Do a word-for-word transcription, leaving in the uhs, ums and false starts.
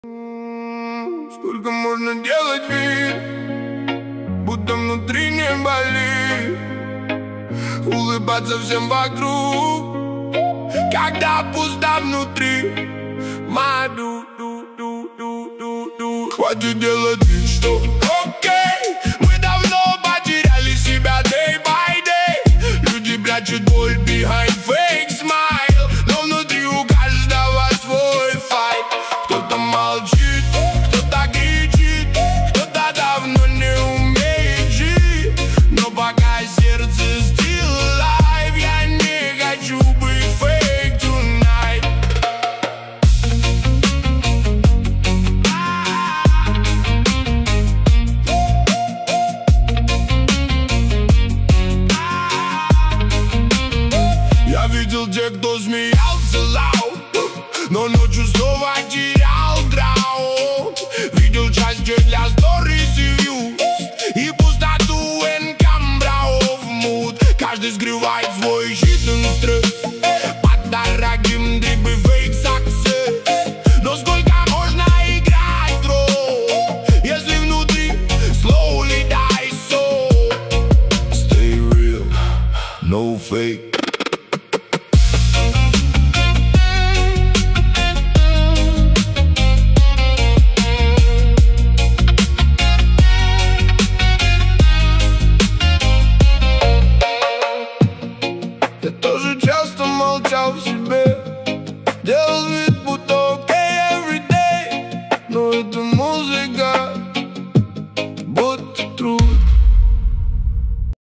Сколько можно делать вид, будто внутри не болит, улыбаться всем вокруг, когда пусто внутри. Маду, ду, ду, ду, ду, ду. Хватит делать вид, что окей. Мы давно потеряли себя day by day. Люди прячут боль behind fake smile, но внутри у каждого свой файт. Кто-то молчит, кто-то кричит, кто-то давно не умеет жить. Но пока сердце still alive, я не хочу быть fake tonight. Я видел тех, кто смеялся loud, но ночью снова терял драу. Видел части для stories и views, и пустоту энкамбраов мут. Каждый скрывает свой hidden стресс под дорогим дрибы fake success. Но сколько можно играть роль, если внутри slowly die soul? Stay real, no fake. Я тоже часто молчал в себе, делал вид, будто окей every day, но это